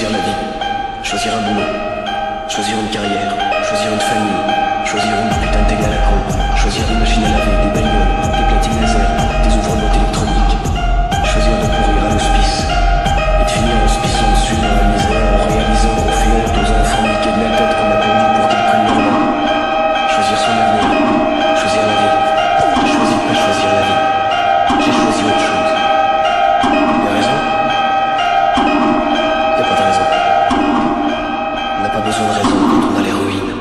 Choisir la vie, choisir un boulot, choisir une carrière, choisir une famille, choisir une putain de télé à la con, choisir des machines à laver, des bagnoles, des platines laser, des ouvres-boîtes électroniques, choisir de pourrir à l'hospice et de finir en hospice en suivant la misère, en réalisant au fil aux enfants niqués de la tête qu'on a pondu pour qu'ils prennent leur main. Choisir son avenir, choisir la vie. J'ai choisi de pas choisir la vie, j'ai choisi autre chose. Y'a raison? Y'a pas de raison. On n'a pas besoin de raison quand on a les ruines.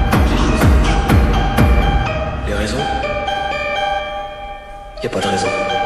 Y a pas de raison.